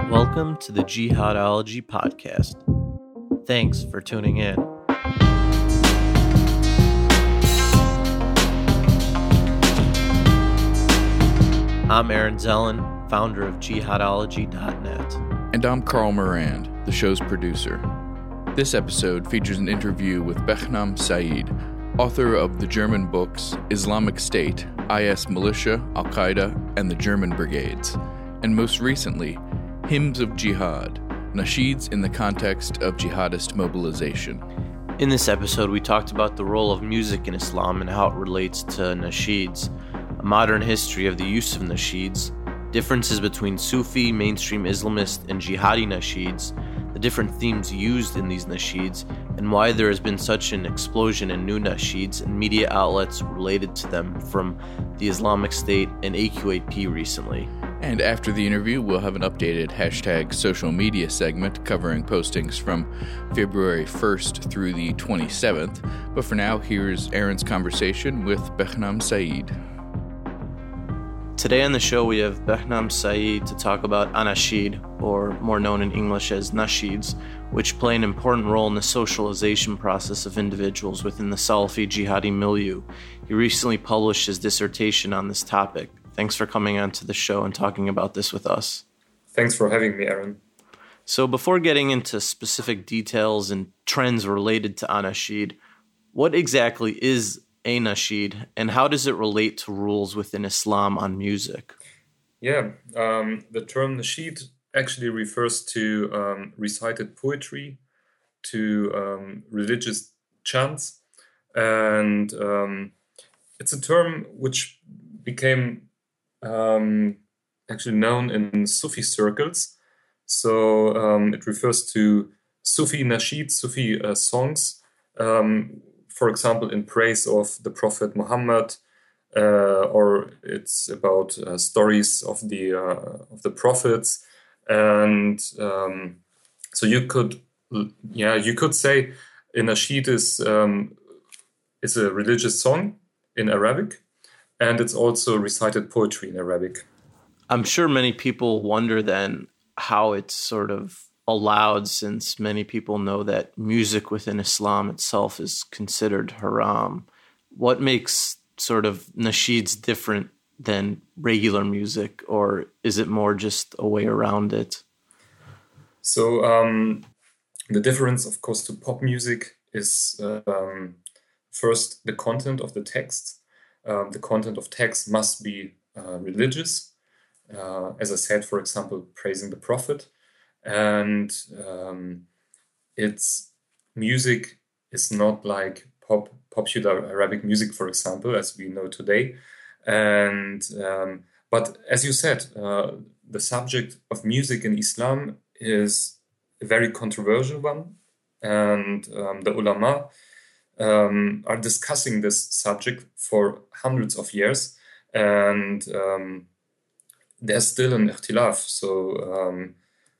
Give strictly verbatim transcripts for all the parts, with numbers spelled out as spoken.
Welcome to the Jihadology Podcast. Thanks for tuning in. I'm Aaron Zellin, founder of Jihadology dot net. And I'm Carl Morand, the show's producer. This episode features an interview with Behnam Said, author of the German books Islamic State, I S Militia, Al-Qaeda, and the German Brigades, and most recently, Hymns of Jihad, nasheeds in the context of jihadist mobilization. In this episode, we talked about the role of music in Islam and how it relates to nasheeds, a modern history of the use of nasheeds, differences between Sufi, mainstream Islamist, and jihadi nasheeds, the different themes used in these nasheeds, and why there has been such an explosion in new nasheeds and media outlets related to them from the Islamic State and A Q A P recently. And after the interview, we'll have an updated hashtag social media segment covering postings from February first through the twenty-seventh. But for now, here's Aaron's conversation with Behnam Said. Today on the show, we have Behnam Said to talk about anashid, or more known in English as nasheeds, which play an important role in the socialization process of individuals within the Salafi jihadi milieu. He recently published his dissertation on this topic. Thanks for coming on to the show and talking about this with us. Thanks for having me, Aaron. So before getting into specific details and trends related to anashid, what exactly is a nasheed, and how does it relate to rules within Islam on music? Yeah, um, the term nasheed actually refers to um, recited poetry, to um, religious chants, and um, it's a term which became um, actually known in Sufi circles. So um, it refers to Sufi nasheed, Sufi uh, songs, um, for example, in praise of the Prophet Muhammad, uh, or it's about uh, stories of the uh, of the prophets, and um, so you could, yeah, you could say a nasheed is um, is a religious song in Arabic, and it's also recited poetry in Arabic. I'm sure many people wonder then how it's sort of allowed, since many people know that music within Islam itself is considered haram. What makes sort of nasheeds different than regular music, or is it more just a way around it? So um, the difference, of course, to pop music is uh, um, first the content of the text. Um, the content of text must be uh, religious. Uh, as I said, for example, praising the Prophet. And um, its music is not like pop, popular Arabic music, for example, as we know today. And um, but as you said, uh, the subject of music in Islam is a very controversial one, and um, the ulama um, are discussing this subject for hundreds of years, and um, there's still an ikhtilaf. So. Um,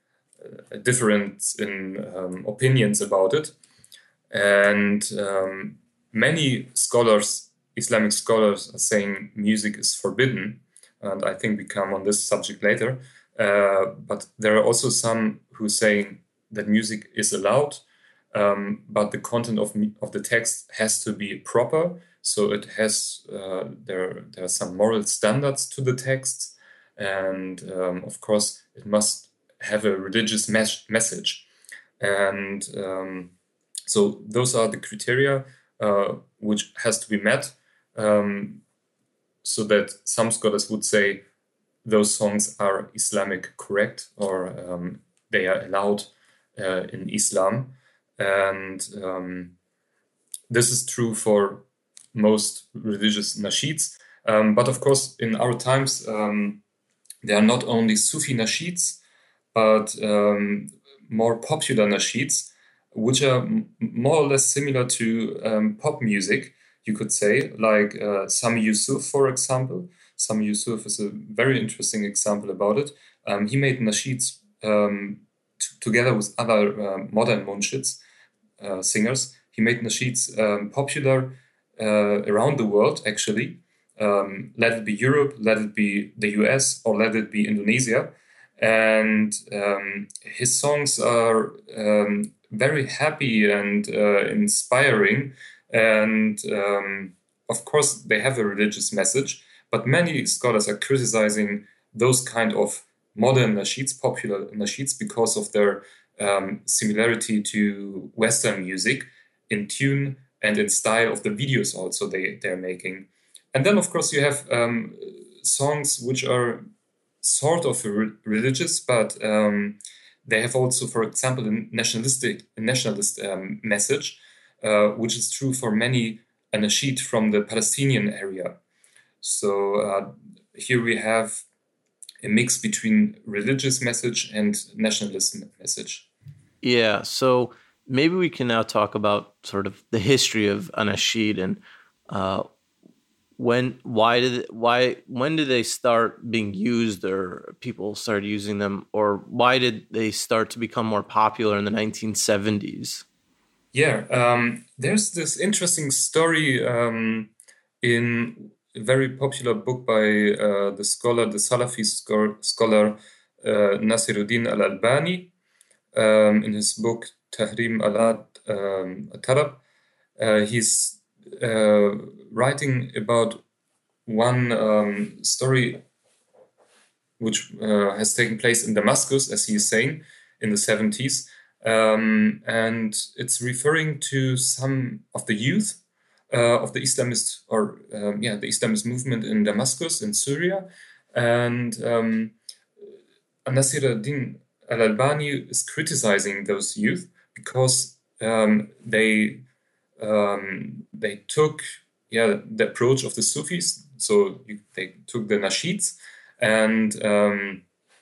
a difference in um, opinions about it. And um, many scholars, Islamic scholars, are saying music is forbidden. And I think we come on this subject later. Uh, but there are also some who are saying that music is allowed, um, but the content of of the text has to be proper. So it has, uh, there, there are some moral standards to the text. And um, of course, it must have a religious mes- message. And um, so those are the criteria uh, which has to be met, um, so that some scholars would say those songs are Islamic correct, or um, they are allowed uh, in Islam. And um, this is true for most religious nasheeds. Um, but of course, in our times, um, there are not only Sufi nasheeds, but um, more popular nasheeds, which are m- more or less similar to um, pop music, you could say, like uh, Sami Yusuf, for example. Sami Yusuf is a very interesting example about it. Um, he made nasheeds um, t- together with other uh, modern munshids, uh, singers. He made nasheeds um, popular uh, around the world, actually. Um, let it be Europe, let it be the U S, or let it be Indonesia. And um, his songs are um, very happy and uh, inspiring. And um, of course, they have a religious message, but many scholars are criticizing those kind of modern nasheeds, popular nasheeds, because of their um, similarity to Western music in tune and in style of the videos also they, they're making. And then, of course, you have um, songs which are sort of re- religious, but um, they have also, for example, a nationalistic a nationalist um, message, uh, which is true for many nasheed from the Palestinian area. So uh, here we have a mix between religious message and nationalist message. Yeah, so maybe we can now talk about sort of the history of anashid and uh, when, why did, why, when did they start being used, or people started using them, or why did they start to become more popular in the nineteen seventies? Yeah, um, there's this interesting story um, in a very popular book by uh, the scholar, the Salafi scho- scholar uh, Nasiruddin al-Albani, um, in his book Tahrim al-Ad um, Tarab. Uh, he's uh, writing about one um, story which uh, has taken place in Damascus, as he is saying, in the seventies. Um, and it's referring to some of the youth uh, of the Islamist, or um, yeah, the Islamist movement in Damascus, in Syria. And um, Nasiruddin al-Albani is criticizing those youth because um, they um, they took yeah the approach of the Sufis. So you, they took the nasheeds and um,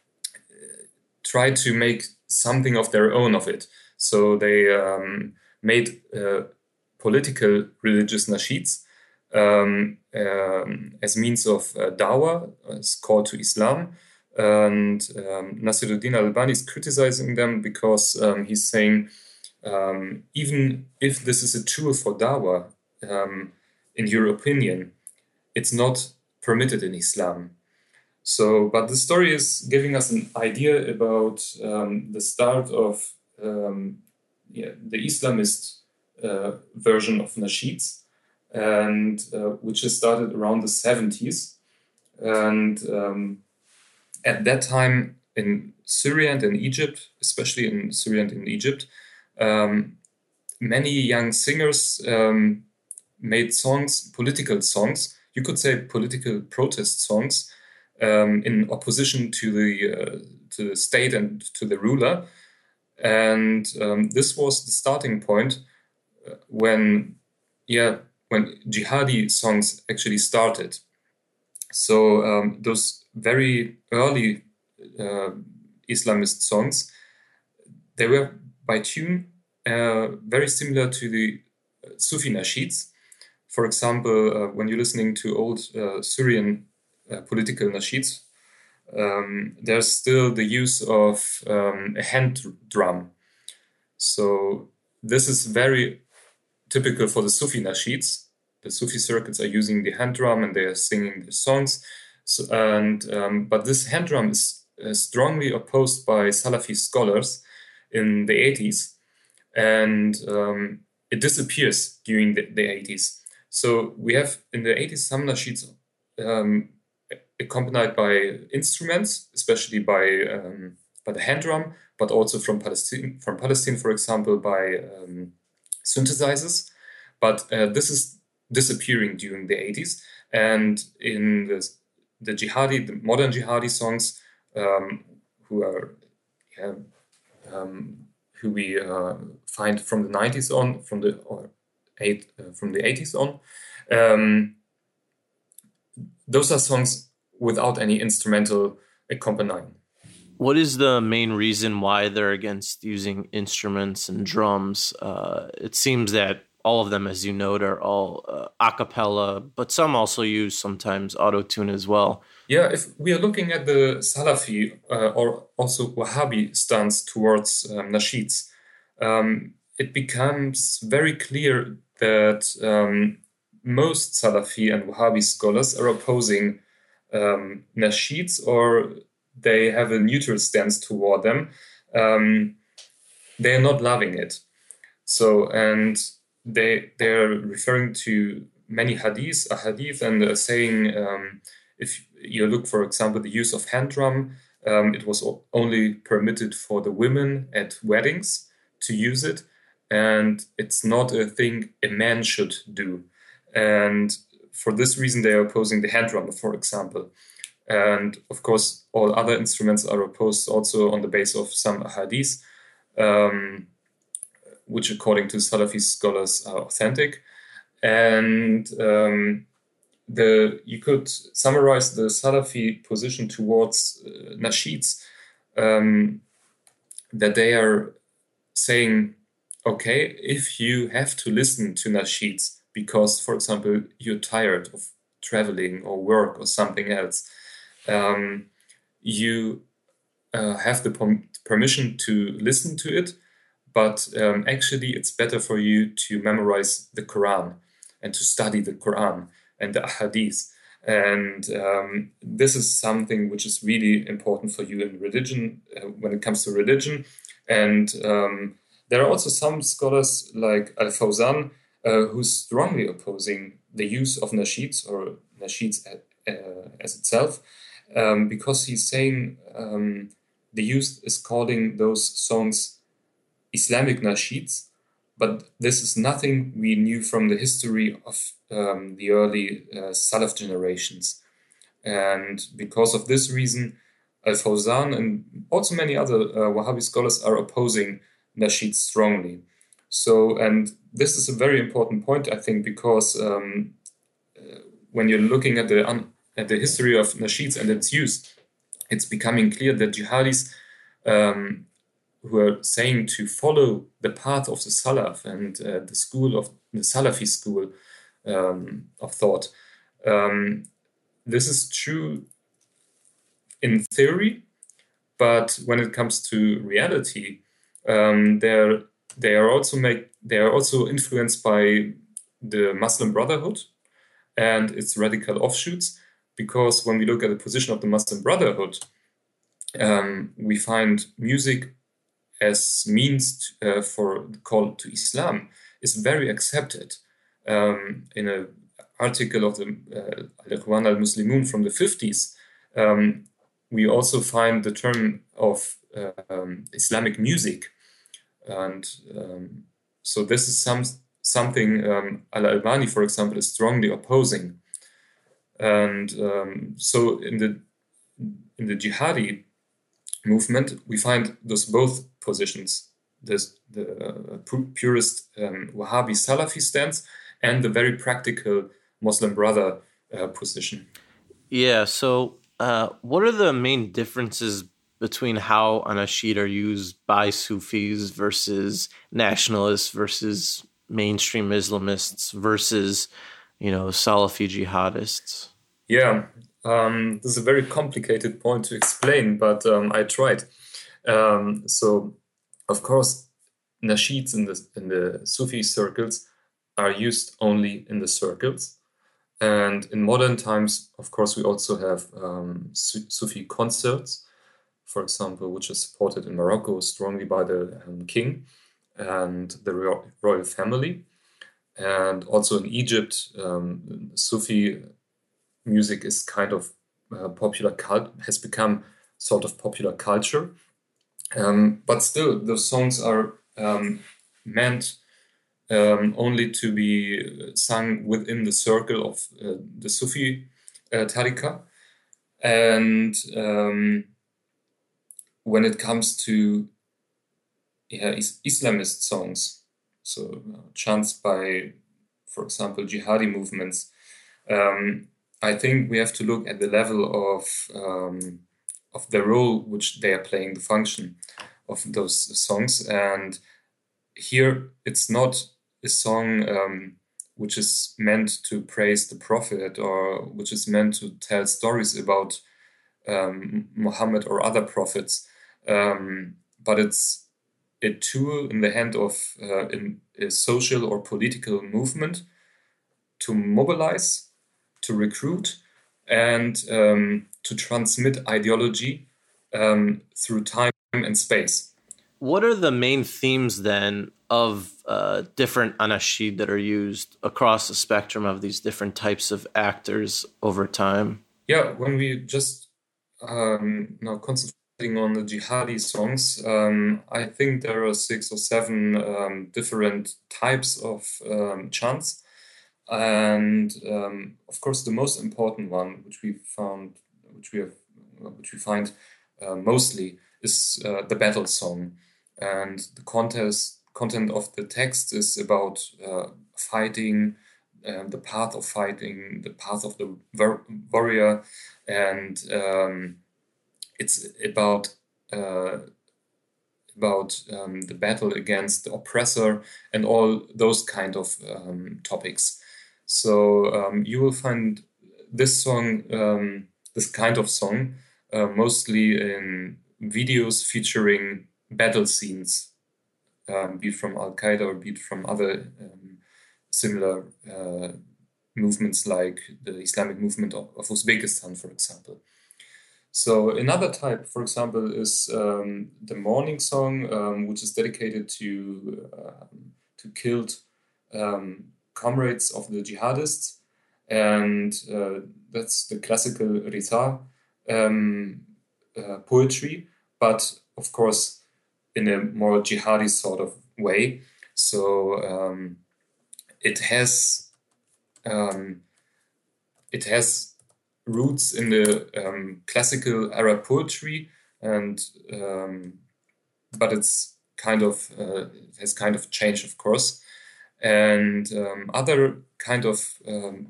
tried to make something of their own of it. So they um, made uh, political religious nasheeds um, um, as means of uh, dawah, as call to Islam. And um, Nasiruddin al-Albani is criticizing them because um, he's saying, um, even if this is a tool for dawah, um, in your opinion, it's not permitted in Islam. So, but the story is giving us an idea about um, the start of um, yeah, the Islamist uh, version of nasheeds, and uh, which has started around the seventies. And um, at that time in Syria and in Egypt, especially in Syria and in Egypt, um, many young singers um, made songs, political songs, you could say political protest songs, um, in opposition to the uh, to the state and to the ruler. And um, this was the starting point uh, when, yeah, when jihadi songs actually started. So um, those very early uh, Islamist songs, they were by tune uh, very similar to the Sufi nasheeds. For example, uh, when you're listening to old uh, Syrian uh, political nasheeds, um, there's still the use of um, a hand drum. So this is very typical for the Sufi nasheeds. The Sufi circuits are using the hand drum and they are singing their songs. So, and um, but this hand drum is uh, strongly opposed by Salafi scholars in the eighties, and um, it disappears during the, the eighties. So we have in the eighties some nasheeds um, accompanied by instruments, especially by um, by the hand drum, but also from Palestine, from Palestine, for example, by um, synthesizers. But uh, this is disappearing during the eighties, and in the the jihadi, the modern jihadi songs, um, who are yeah, um, who we uh, find from the nineties on, from the or eight uh, from the eighties on, um, those are songs without any instrumental accompanying. What is the main reason why they're against using instruments and drums? Uh, it seems that all of them, as you note, are all uh, a cappella, but some also use sometimes auto-tune as well. Yeah, if we are looking at the Salafi uh, or also Wahhabi stance towards um, nasheeds, um, it becomes very clear that um, most Salafi and Wahhabi scholars are opposing um, nasheeds or they have a neutral stance toward them, um, they are not loving it. So, and they they're referring to many hadiths, a hadith, and uh, saying, um, if you look, for example, the use of hand drum, um, it was only permitted for the women at weddings to use it, and it's not a thing a man should do. And for this reason, they are opposing the hand drum, for example. And of course, all other instruments are opposed also on the basis of some hadiths, um, which according to Salafi scholars are authentic. And um, the you could summarize the Salafi position towards uh, nasheeds, um, that they are saying, okay, if you have to listen to nasheeds because, for example, you're tired of traveling or work or something else, um, you uh, have the pom- permission to listen to it, but um, actually it's better for you to memorize the Quran and to study the Quran and the Ahadith. And um, this is something which is really important for you in religion, uh, when it comes to religion. And um, there are also some scholars like Al-Fawzan uh, who's strongly opposing the use of nasheeds or nasheeds uh, as itself, um, because he's saying um, the youth is calling those songs Islamic nasheeds, but this is nothing we knew from the history of um, the early uh, Salaf generations. And because of this reason, Al-Fawzan and also many other uh, Wahhabi scholars are opposing nasheed strongly. So, and this is a very important point, I think, because um, uh, when you're looking at the un- at the history of nasheeds and its use, it's becoming clear that jihadis um, who are saying to follow the path of the Salaf and uh, the school of the Salafi school um, of thought, um, this is true in theory, but when it comes to reality, um, they're they are also make they are also influenced by the Muslim Brotherhood and its radical offshoots. Because when we look at the position of the Muslim Brotherhood, um, we find music as means to, uh, for the call to Islam is very accepted. Um, in an article of the uh, Al-Ikhwan al-Muslimun from the fifties, um, we also find the term of uh, um, Islamic music. And um, so this is some something um, Al-Albani, for example, is strongly opposing. And um, so in the in the jihadi movement, we find those both positions: this, the uh, purist um, Wahhabi Salafi stance and the very practical Muslim Brother uh, position. Yeah. So, uh, what are the main differences between how anashid are used by Sufis versus nationalists versus mainstream Islamists versus, you know, Salafi jihadists? Yeah, um, this is a very complicated point to explain, but um, I tried. Um, so, of course, nasheeds in the in the Sufi circles are used only in the circles, and in modern times, of course, we also have um, Sufi concerts, for example, which is supported in Morocco strongly by the um, king and the ro- royal family, and also in Egypt, um, Sufi music is kind of uh, popular cult has become sort of popular culture, um, but still those songs are um, meant um, only to be sung within the circle of uh, the Sufi uh, tariqa. And um, when it comes to yeah, is- Islamist songs, so uh, chants by, for example, jihadi movements, um, I think we have to look at the level of um, of the role which they are playing, the function of those songs. And here it's not a song um, which is meant to praise the Prophet or which is meant to tell stories about um, Muhammad or other prophets, um, but it's a tool in the hand of uh, in a social or political movement to mobilize, to recruit, and um, to transmit ideology um, through time and space. What are the main themes then of uh, different anashid that are used across the spectrum of these different types of actors over time? Yeah, when we just um, now concentrating on the jihadi songs, um, I think there are six or seven um, different types of um, chants. And um, of course, the most important one, which we found, which we have, which we find uh, mostly, is uh, the battle song. And the contest, content of the text is about uh, fighting, uh, the path of fighting, the path of the war- warrior, and um, it's about uh, about um, the battle against the oppressor and all those kind of um, topics. So um, you will find this song, um, this kind of song, uh, mostly in videos featuring battle scenes, um, be it from Al Qaeda or be it from other um, similar uh, movements like the Islamic movement of, of Uzbekistan, for example. So another type, for example, is um, the morning song, um, which is dedicated to um, to killed um, comrades of the jihadists, and uh, that's the classical Rita um, uh, poetry, but of course in a more jihadi sort of way. So um, it has um, it has roots in the um, classical Arab poetry, and um, but it's kind of uh, it has kind of changed, of course. And um, other kind of um,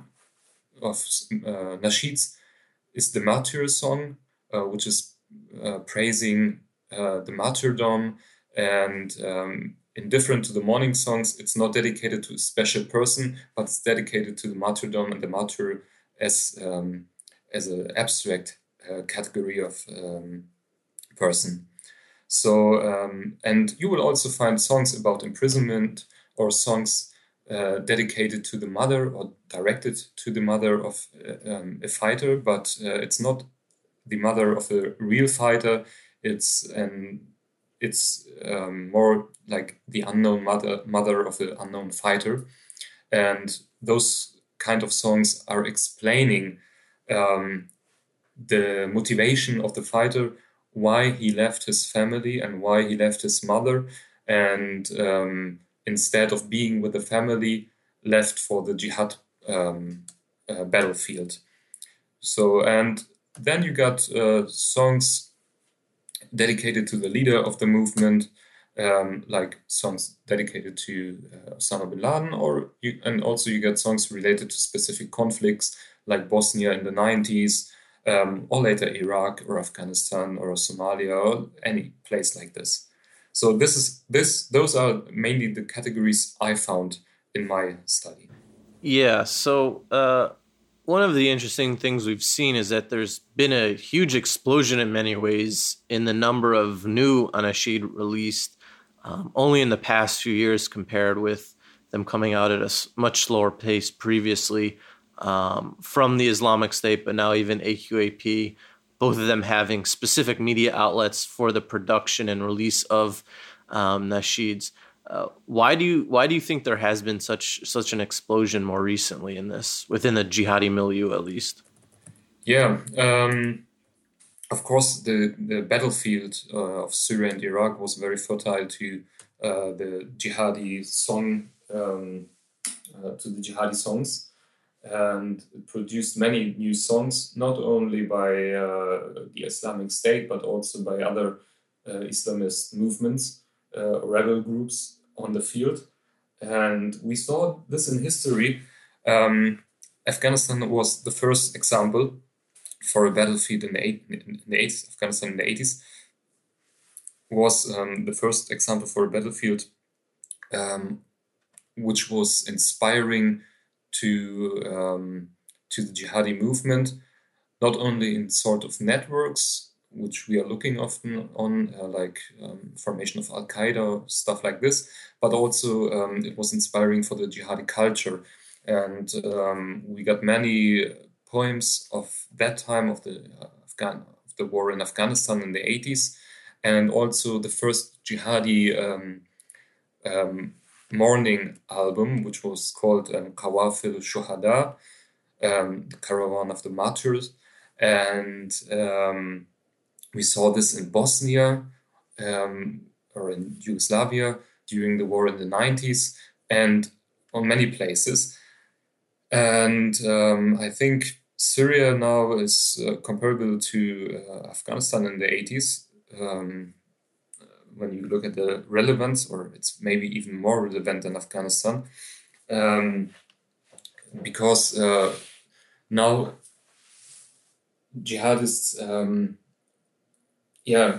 of uh, nasheeds is the martyr song, uh, which is uh, praising uh, the martyrdom, and um, indifferent to the morning songs, it's not dedicated to a special person, but it's dedicated to the martyrdom and the martyr as um, as an abstract uh, category of um, person. So um, and you will also find songs about imprisonment or songs uh, dedicated to the mother or directed to the mother of uh, um, a fighter, but uh, it's not the mother of a real fighter. It's an it's um, more like the unknown mother mother of the unknown fighter, and those kind of songs are explaining um, the motivation of the fighter, why he left his family and why he left his mother, and um, instead of being with the family, left for the jihad um, uh, battlefield. So, and then you got uh, songs dedicated to the leader of the movement, um, like songs dedicated to uh, Osama bin Laden, or you, and also you get songs related to specific conflicts like Bosnia in the nineties, um, or later Iraq or Afghanistan or Somalia or any place like this. So this is this; those are mainly the categories I found in my study. Yeah. So uh, one of the interesting things we've seen is that there's been a huge explosion in many ways in the number of new anashid released um, only in the past few years compared with them coming out at a much slower pace previously um, from the Islamic State, but now even A Q A P, both of them having specific media outlets for the production and release of um, nasheeds. Uh, why do you why do you think there has been such such an explosion more recently in this, within the jihadi milieu at least? Yeah, um, of course, the, the battlefield uh, of Syria and Iraq was very fertile to uh, the jihadi song, um, uh, to the jihadi songs, and it produced many new songs, not only by uh, the Islamic State, but also by other uh, Islamist movements, uh, rebel groups on the field. And we saw this in history. Um, Afghanistan was the first example for a battlefield in the, eight, in the eighties, Afghanistan in the eighties, was um, the first example for a battlefield um, which was inspiring to um, to the jihadi movement, not only in sort of networks, which we are looking often on, uh, like um, formation of Al Qaeda, stuff like this, but also um, it was inspiring for the jihadi culture. And um, we got many poems of that time of the uh, Afghan, of the war in Afghanistan in the eighties, and also the first jihadi um, um, mourning album, which was called um, Qawafil Shuhada, um, the Caravan of the Martyrs. And um, we saw this in Bosnia um, or in Yugoslavia during the war in the nineties, and on many places. And um, I think Syria now is uh, comparable to uh, Afghanistan in the eighties. Um, when you look at the relevance, or it's maybe even more relevant than Afghanistan, um, because uh, now jihadists um, yeah,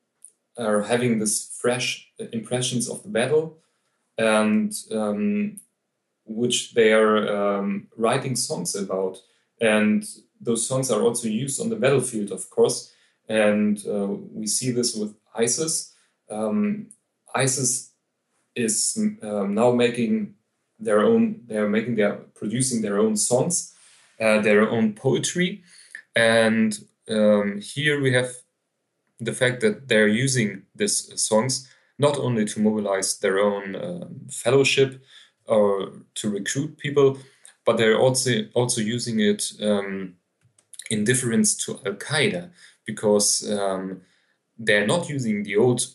are having this fresh impressions of the battle, and um, which they are um, writing songs about. And those songs are also used on the battlefield, of course. And uh, we see this with ISIS. Um, ISIS is um, now making their own, they are making their, producing their own songs, uh, their own poetry. And um, here we have the fact that they're using these songs not only to mobilize their own um, fellowship or to recruit people, but they're also also using it um, in difference to Al-Qaeda, because um, they're not using the old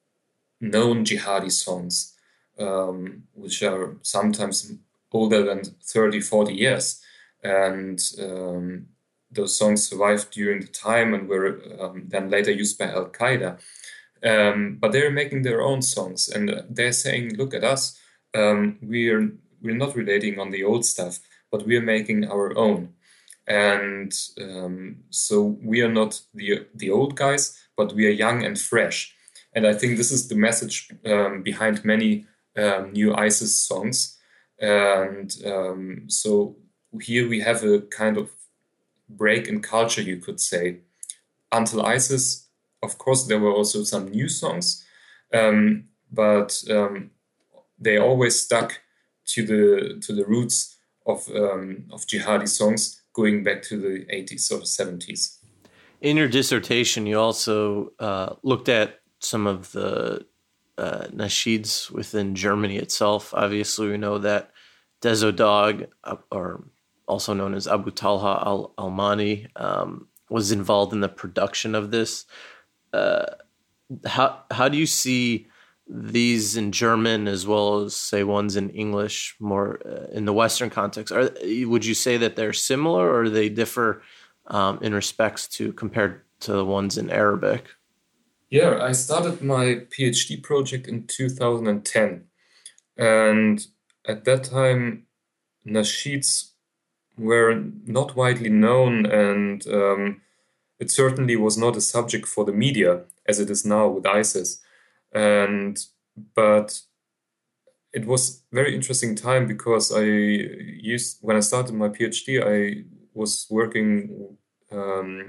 known jihadi songs, um, which are sometimes older than thirty, forty years. And um, those songs survived during the time and were um, then later used by Al-Qaeda. Um, but they're making their own songs, and they're saying, look at us, um, we're, we're not relating on the old stuff, but we're making our own. And um, so we are not the, the old guys, but we are young and fresh. And I think this is the message um, behind many um, new ISIS songs. And um, so here we have a kind of break in culture, you could say. Until ISIS, of course, there were also some new songs, um, but um, they always stuck to the to the roots of um, of jihadi songs, going back to the eighties or seventies. In your dissertation, you also uh, looked at some of the uh, nasheeds within Germany itself. Obviously, we know that Dezo Dog, or also known as Abu Talha al-Almani, um, was involved in the production of this. Uh, how how do you see these in German as well as, say, ones in English, more uh, in the Western context? Are would you say that they're similar, or they differ um, in respects to compared to the ones in Arabic? Yeah, I started my PhD project in two thousand ten, and at that time, nasheeds were not widely known, and um, it certainly was not a subject for the media as it is now with ISIS. And but it was a very interesting time, because I used when I started my PhD, I was working um,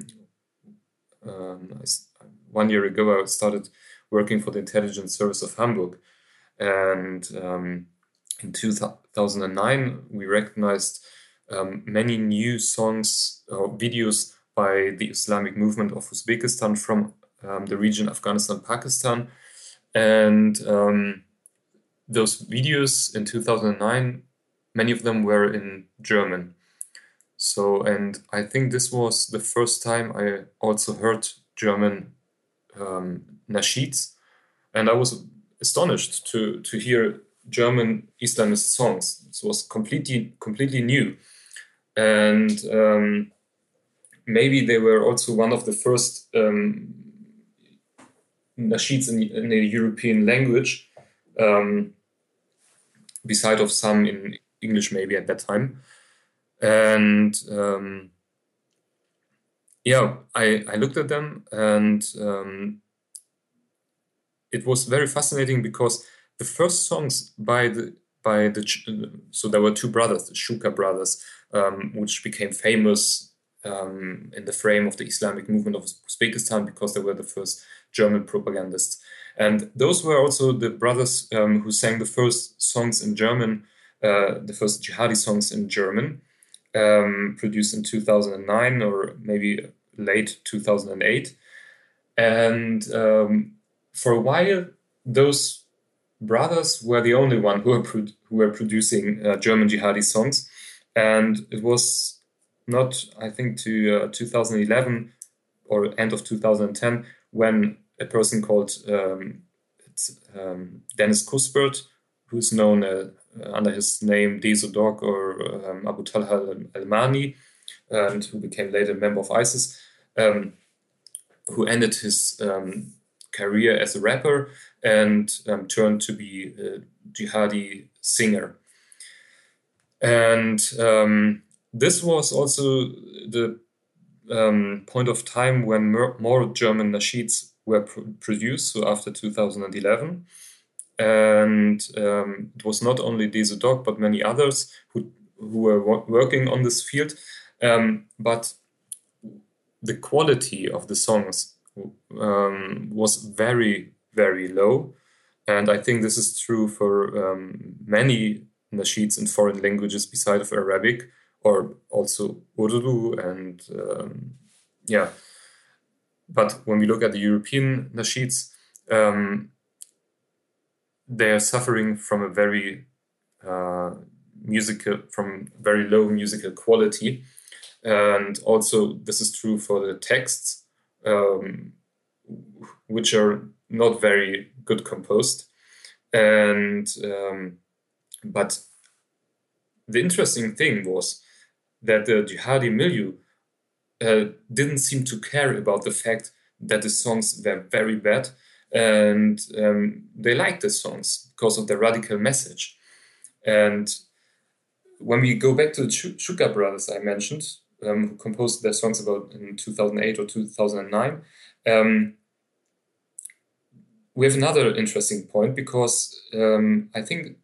um, I, one year ago. I started working for the intelligence service of Hamburg, and um, in two thousand nine we recognized um, many new songs or videos by the Islamic movement of Uzbekistan from um, the region Afghanistan, Pakistan. And um, those videos in two thousand nine, many of them were in German. So, and I think this was the first time I also heard German um, nasheeds. And I was astonished to, to hear German Islamist songs. It was completely, completely new. And um, maybe they were also one of the first um, nasheeds in, in a European language, um, beside of some in English maybe at that time. And um, yeah, I, I looked at them, and um, it was very fascinating, because the first songs by the by the so there were two brothers, the Shuka brothers, um, which became famous um, in the frame of the Islamic movement of Uzbekistan, because they were the first German propagandists. And those were also the brothers um, who sang the first songs in German, uh, the first jihadi songs in German, um, produced in two thousand nine or maybe late two thousand eight. And um, for a while, those brothers were the only one who were, pro- who were producing uh, German jihadi songs. And it was not, I think, to uh, two thousand eleven or end of two thousand ten when a person called um, it's, um, Dennis Kuspert, who's known uh, under his name Deso Dog or um, Abu Talha al-Mani, and who became later a member of ISIS, um, who ended his um, career as a rapper and um, turned to be a jihadi singer. And um, this was also the um, point of time when more, more German nasheeds were pr- produced, so after two thousand eleven. And um, it was not only Deso Dog, but many others who, who were wo- working on this field. Um, but the quality of the songs um, was very, very low. And I think this is true for um, many nasheeds in foreign languages besides of Arabic, or also Urdu. And um, yeah, but when we look at the European nasheeds, um, they are suffering from a very uh, musical, from very low musical quality. And also this is true for the texts, um, which are not very good composed. And um, but the interesting thing was that the jihadi milieu uh, didn't seem to care about the fact that the songs were very bad, and um, they liked the songs because of the radical message. And when we go back to the Shuka brothers I mentioned, um, who composed their songs about in two thousand eight or two thousand nine, um, we have another interesting point, because um, I think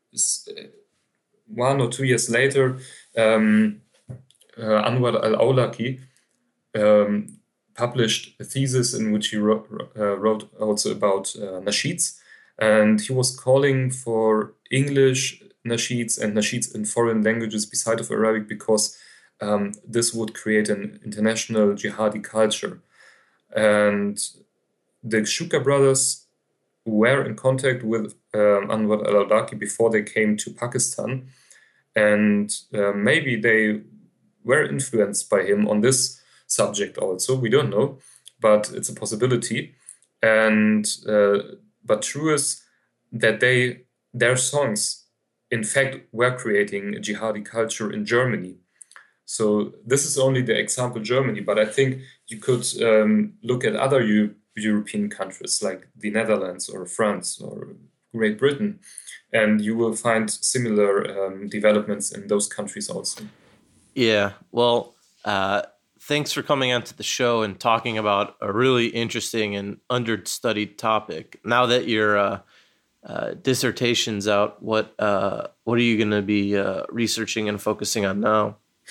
one or two years later, um, uh, Anwar al-Awlaki um, published a thesis in which he wrote, uh, wrote also about uh, nasheeds, and he was calling for English nasheeds and nasheeds in foreign languages beside of Arabic, because um, this would create an international jihadi culture. And the Shuka brothers were in contact with um, Anwar al-Awlaki before they came to Pakistan, and uh, maybe they were influenced by him on this subject also. We don't know, but it's a possibility. And uh, but true is that they their songs, in fact, were creating a jihadi culture in Germany. So this is only the example Germany, but I think you could um, look at other U- European countries like the Netherlands or France or Great Britain, and you will find similar um, developments in those countries also. Yeah, well, uh, thanks for coming onto the show and talking about a really interesting and understudied topic. Now that your uh, uh, dissertation's out, what uh, what are you going to be uh, researching and focusing on now?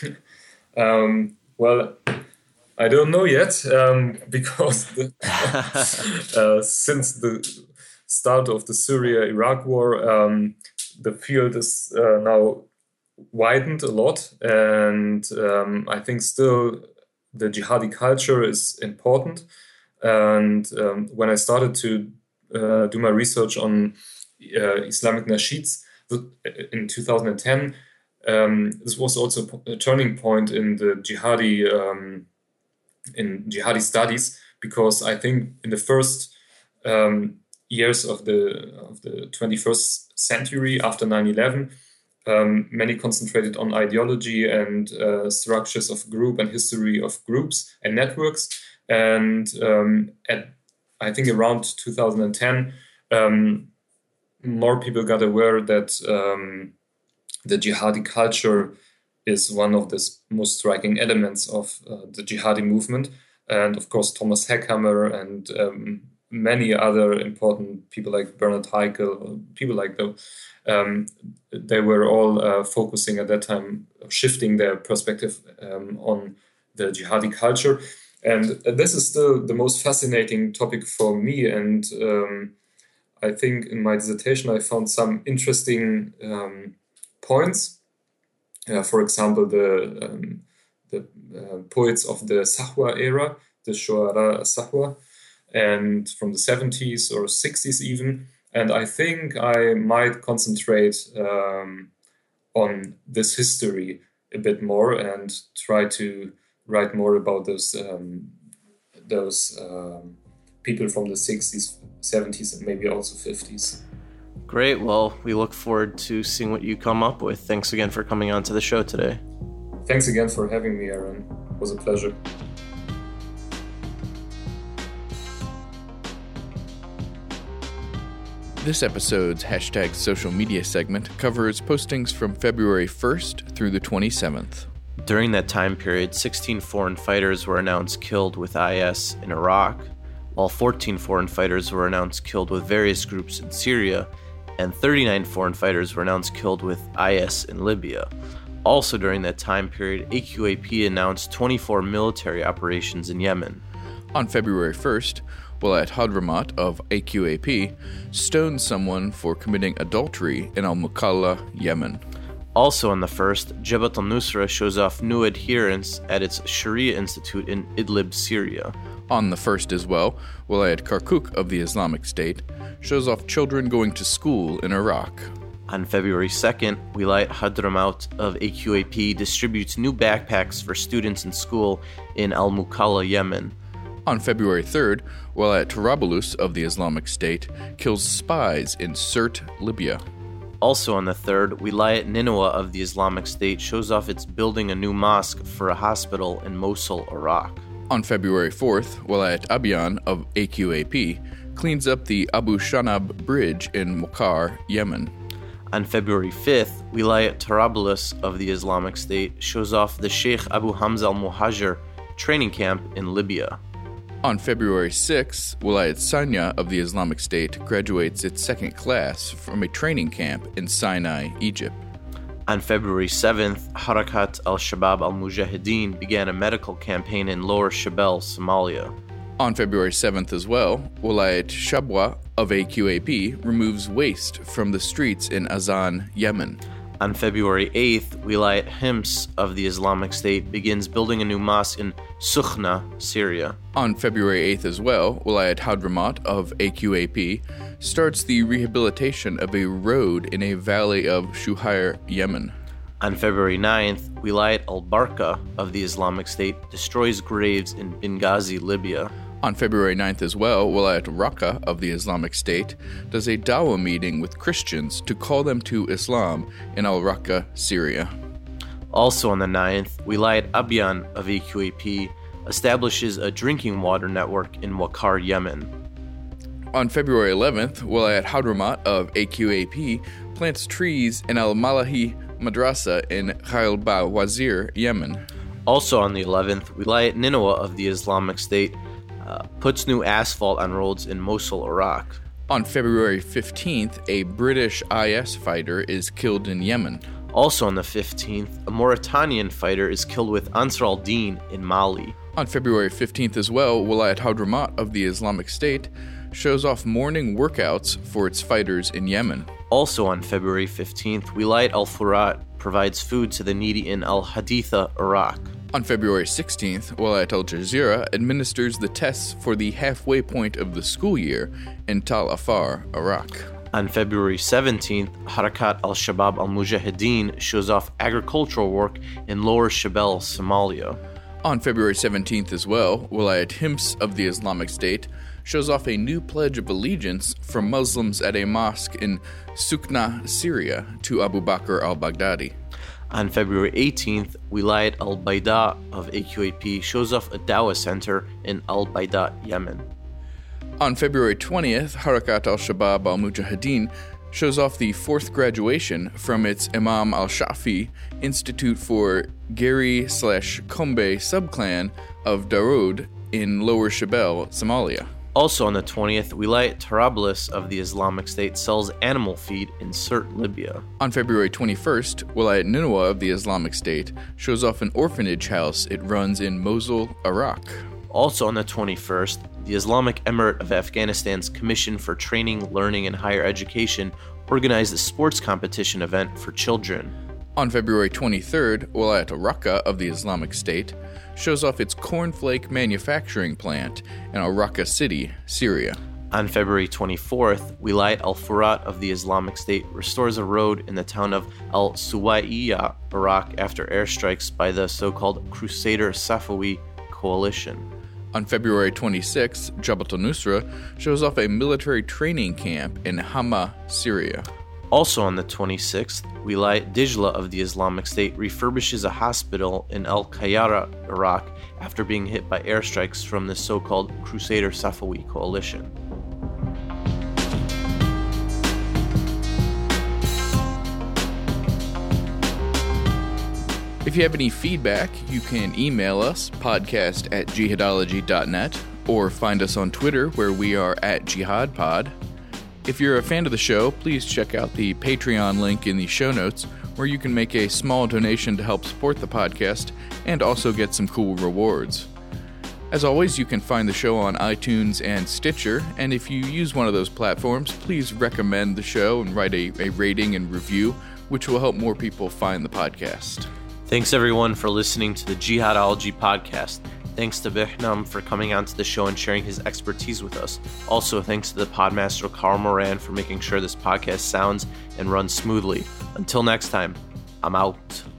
um, well, I don't know yet, um, because the, uh, since the start of the Syria-Iraq war, um, the field is uh, now widened a lot, and um, I think still the jihadi culture is important. And um, when I started to uh, do my research on uh, Islamic nasheeds in two thousand ten, um, this was also a turning point in the jihadi um, in jihadi studies, because I think in the first um, years of the of the twenty-first century after nine eleven, um, many concentrated on ideology and uh, structures of group and history of groups and networks. And um, at I think around two thousand ten, um, more people got aware that um, the jihadi culture is one of the most striking elements of uh, the jihadi movement. And of course, Thomas Heckhammer and um, many other important people like Bernard Haeckel, people like that, um, they were all uh, focusing at that time, shifting their perspective um, on the jihadi culture. And this is still the most fascinating topic for me. And um, I think in my dissertation, I found some interesting um, points. Uh, for example, the um, the uh, poets of the Sahwa era, the Shu'ara Sahwa, and from the seventies or sixties even. And I think I might concentrate um, on this history a bit more and try to write more about those um, those um, people from the sixties, seventies, and maybe also fifties. Great. Well, we look forward to seeing what you come up with. Thanks again for coming on to the show today. Thanks again for having me, Aaron. It was a pleasure. This episode's hashtag social media segment covers postings from February first through the twenty-seventh. During that time period, sixteen foreign fighters were announced killed with I S in Iraq, while fourteen foreign fighters were announced killed with various groups in Syria, and thirty-nine foreign fighters were announced killed with I S in Libya. Also during that time period, A Q A P announced twenty-four military operations in Yemen. On February first, Walayat Hadramaut of A Q A P stoned someone for committing adultery in Al-Mukalla, Yemen. Also on the first, Jabhat al-Nusra shows off new adherents at its Sharia Institute in Idlib, Syria. On the first as well, Walayat Kirkuk of the Islamic State shows off children going to school in Iraq. On February second, Walayat Hadramaut of A Q A P distributes new backpacks for students in school in Al-Mukalla, Yemen. On February third, Walayat Tarabulus of the Islamic State kills spies in Sirte, Libya. Also on the third, Wilayat Nineveh of the Islamic State shows off it's building a new mosque for a hospital in Mosul, Iraq. On February fourth, Walayat Abyan of A Q A P cleans up the Abu Shanab Bridge in Muqar, Yemen. On February fifth, Wilayat Tarabulus of the Islamic State shows off the Sheikh Abu Hamza al-Muhajir training camp in Libya. On February sixth, Walayat Sanya of the Islamic State graduates its second class from a training camp in Sinai, Egypt. On February seventh, Harakat al-Shabab al-Mujahideen began a medical campaign in Lower Shabelle, Somalia. On February seventh as well, Walayat Shabwa of A Q A P removes waste from the streets in Azan, Yemen. On February eighth, Wilayat Hims of the Islamic State begins building a new mosque in Sukhna, Syria. On February eighth as well, Walayat Hadramaut of A Q A P starts the rehabilitation of a road in a valley of Shuhair, Yemen. On February ninth, Wilayat al-Barqa of the Islamic State destroys graves in Benghazi, Libya. On February ninth as well, Walayat Raqqa of the Islamic State does a dawah meeting with Christians to call them to Islam in al-Raqqa, Syria. Also on the ninth, Wilayat Abyan of A Q A P establishes a drinking water network in Wakar, Yemen. On February eleventh, Walayat Hadramaut of A Q A P plants trees in Al-Malahi Madrasa in Khail Ba Wazir, Yemen. Also on the eleventh, Wilayat Nineveh of the Islamic State Uh, puts new asphalt on roads in Mosul, Iraq. On February fifteenth, a British I S fighter is killed in Yemen. Also on the fifteenth, a Mauritanian fighter is killed with Ansar al-Din in Mali. On February fifteenth as well, Walayat Hadramaut of the Islamic State shows off morning workouts for its fighters in Yemen. Also on February fifteenth, Wilayat al-Furat provides food to the needy in al-Haditha, Iraq. On February sixteenth, Walayat al-Jazeera administers the tests for the halfway point of the school year in Tal Afar, Iraq. On February seventeenth, Harakat al-Shabab al-Mujahideen shows off agricultural work in Lower Shabelle, Somalia. On February seventeenth as well, Walayat Hims of the Islamic State shows off a new pledge of allegiance from Muslims at a mosque in Sukhna, Syria, to Abu Bakr al-Baghdadi. On February eighteenth, Wilayat al-Baida of A Q A P shows off a dawah center in al-Baida, Yemen. On February twentieth, Harakat al-Shabab al-Mujahideen shows off the fourth graduation from its Imam al-Shafi Institute for Geri slash Kombe subclan of Darood in Lower Shabelle, Somalia. Also on the twentieth, Wilayat Tarabulus of the Islamic State sells animal feed in Sirte, Libya. On February twenty-first, Walayat Nineveh of the Islamic State shows off an orphanage house it runs in Mosul, Iraq. Also on the twenty-first, the Islamic Emirate of Afghanistan's Commission for Training, Learning, and Higher Education organized a sports competition event for children. On February twenty-third, Wilayat al-Raqqa of the Islamic State shows off its cornflake manufacturing plant in al-Raqqa city, Syria. On February twenty-fourth, Wilayat al-Furat of the Islamic State restores a road in the town of al-Suwaiya, Iraq, after airstrikes by the so-called Crusader Safawi coalition. On February twenty-sixth, Jabhat al-Nusra shows off a military training camp in Hama, Syria. Also on the twenty-sixth, Wilayat Dijla of the Islamic State refurbishes a hospital in al-Qayyara, Iraq, after being hit by airstrikes from the so-called Crusader Safawi coalition. If you have any feedback, you can email us, podcast at jihadology dot net, or find us on Twitter, where we are at jihadpod. If you're a fan of the show, please check out the Patreon link in the show notes, where you can make a small donation to help support the podcast and also get some cool rewards. As always, you can find the show on iTunes and Stitcher, and if you use one of those platforms, please recommend the show and write a, a rating and review, which will help more people find the podcast. Thanks everyone for listening to the Jihadology podcast. Thanks to Behnam for coming onto the show and sharing his expertise with us. Also, thanks to the podmaster Carl Moran for making sure this podcast sounds and runs smoothly. Until next time, I'm out.